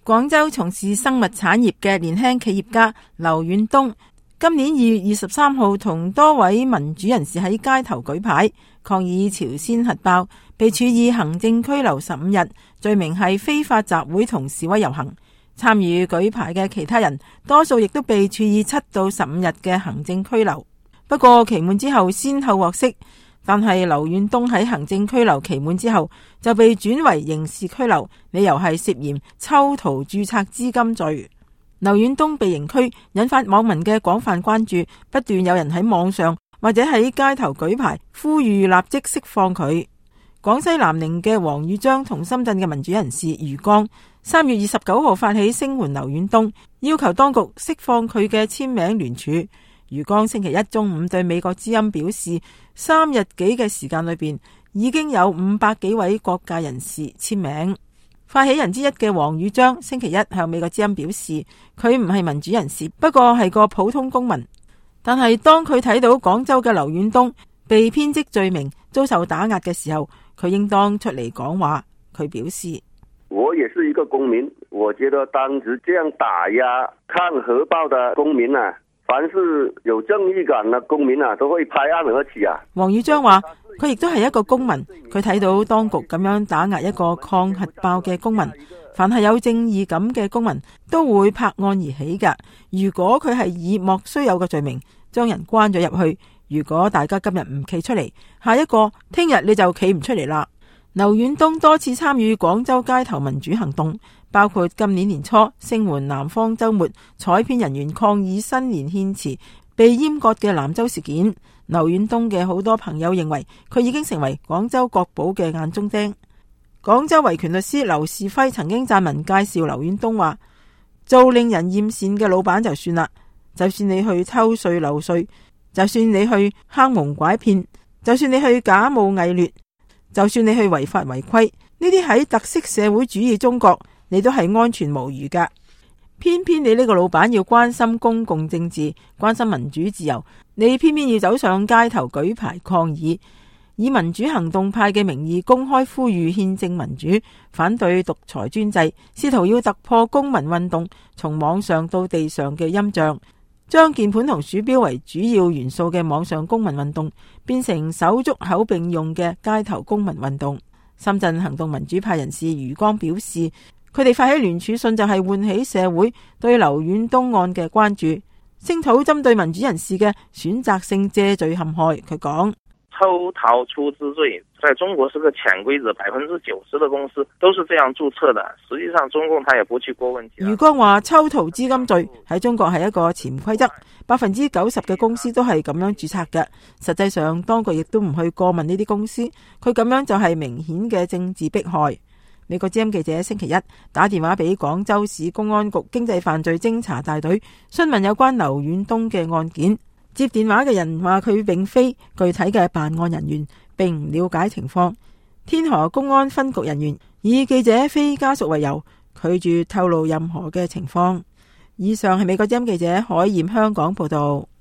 廣州從事生物產業嘅年輕企業家劉遠東，今年2月23號同多位民主人士喺街頭舉牌抗議朝鮮核爆，被處以行政拘留15日，罪名係非法集會同示威遊行。參與舉牌嘅其他人多數亦都被處以7到15日嘅行政拘留。不過期滿之後先後獲釋，但係劉遠東喺行政拘留期滿之後就被轉為刑事拘留，理由係涉嫌抽逃註冊資金罪。劉遠東被刑拘，引發網民嘅廣泛關注，不斷有人喺網上或者喺街頭舉牌呼籲立即釋放佢。廣西南寧嘅王宇章同深圳嘅民主人士余剛3月29號發起聲援劉遠東，要求當局釋放佢嘅簽名聯署。余剛星期一中午對美國之音表示，3日幾嘅時間裏邊已經有500幾位各界人士簽名。發起人之一嘅王宇章星期一向美國之音表示，佢唔係民主人士，不過係個普通公民。但係當佢睇到廣州嘅劉遠東被編織罪名遭受打壓嘅時候，佢應當出嚟講話。佢表示， 我也是一個公民，我覺得當時這樣打壓抗核爆的公民啊，凡是有正義感嘅公民啊，都會拍案而起啊。 王宇章話，佢亦都係一個公民，佢睇到當局咁樣打壓一個抗核爆嘅公民，凡係有正義感嘅公民都會拍案而起㗎。如果佢係以莫須有嘅罪名將人關咗入去，如果大家今日唔企出嚟，下一個聽日你就企唔出嚟啦。劉遠東多次參與廣州街頭民主行動，包括今年年初聲援南方周末採編人員抗議新年獻詞被閹割嘅蘭州事件。劉遠東嘅好多朋友認為佢已經成為廣州國寶嘅眼中釘。廣州維權律師劉士輝曾經撰文介紹劉遠東話，做令人厭善嘅老闆就算啦，就算你去偷稅漏稅，就算你去坑蒙拐騙，就算你去假冒偽劣，就算你去違法違規，呢啲喺特色社會主義中國你都係安全無虞噶。偏偏你呢個老闆要關心公共政治，關心民主自由，你偏偏要走上街頭舉牌抗議，以民主行動派嘅名義公開呼籲憲政民主，反對獨裁專制，試圖要突破公民運動從網上到地上嘅陰障，將鍵盤同鼠標為主要元素嘅網上公民運動變成手足口並用嘅街頭公民運動。深圳行動民主派人士余剛表示，佢哋發起聯署信就係喚起社會對劉遠東案嘅關注，聲討針對民主人士嘅選擇性借罪陷害。佢講， 抽逃出資罪在中國是個潛規則，90%的公司都是這樣註冊的。實際上中共他也不去過問題。 余剛話，抽逃資金罪喺中國係一個潛規則，90%嘅公司都係咁樣註冊嘅。實際上當局亦都唔去過問呢啲公司，佢咁樣就係明顯嘅政治迫害。美國之音記者星期一打電話俾廣州市公安局經濟犯罪偵查大隊，詢問有關劉遠東嘅案件。接電話嘅人話佢並非具體嘅辦案人員，並唔了解情況。天河公安分局人員以記者非家屬為由，拒絕透露任何嘅情況。以上係美國之音記者海燕香港報道。